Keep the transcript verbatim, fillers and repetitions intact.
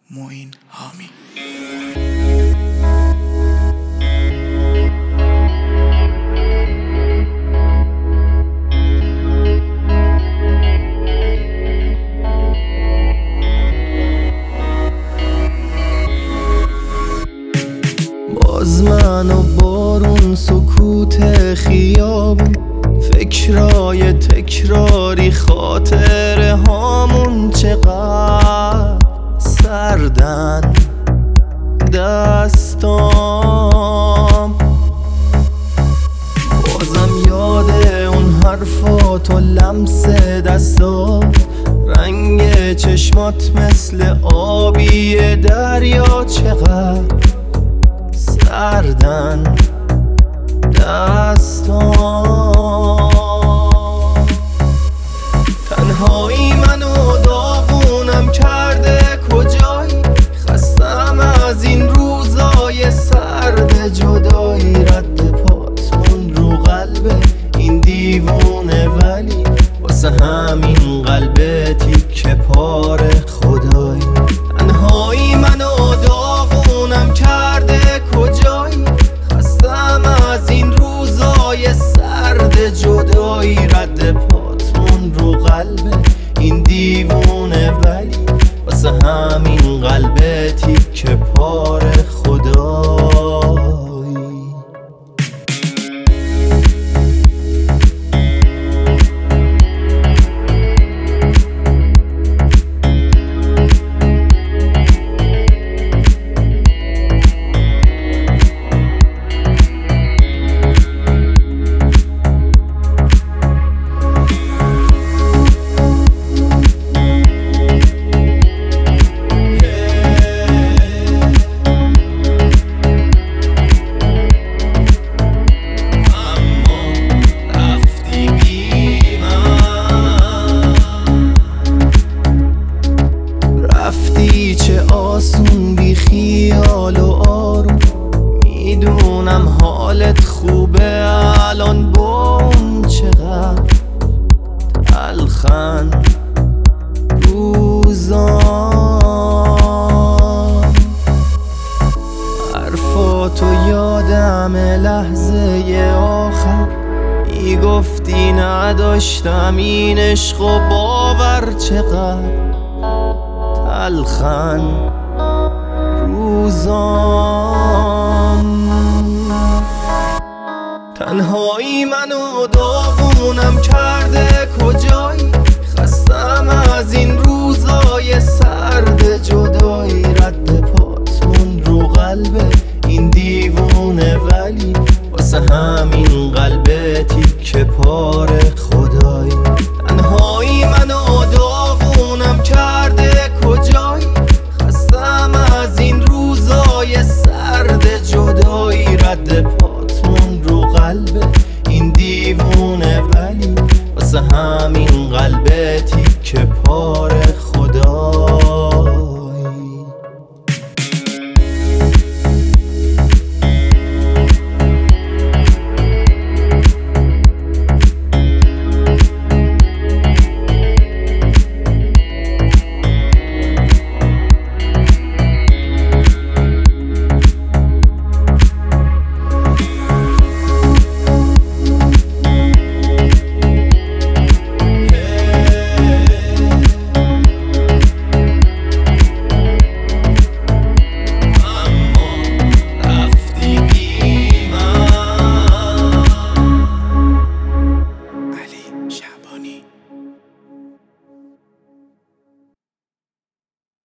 معین حامی. باز من و بارون سکوت خیابون، فکرای تکراری، خاطره هامون چقدر سردن دستام. بازم یاد اون حرفات و لمس دستات، رنگ چشمات مثل آبی دریا چقدر سردن دستام. تنهایی منو داغونم کرده، کجایی؟ خستم از این روزای سرد جدایی، رد پاتون رو قلب این دیوونه، ولی واسه همین قلب تیکه پاره خدایی. تنهایی منو داغونم کرده، کجایی؟ خستم از این روزای سرد جدایی، رد پاتون رو قلب این دیوونه، ولی واسه همین قلب تیکه پاره خدایی. چه آسون بی خیال و آروم، میدونم حالت خوبه الان با اون چقدر تلخن روزان. حرفاتو یادم لحظه آخر، میگفتی نداشتم این عشق و باور چقدر تلخن روزان. تنهایی منو داغونم کرده، کجایی؟ خستم از این روزای سرد جدایی، رد پاتون رو قلب این دیوونه، ولی واسه همین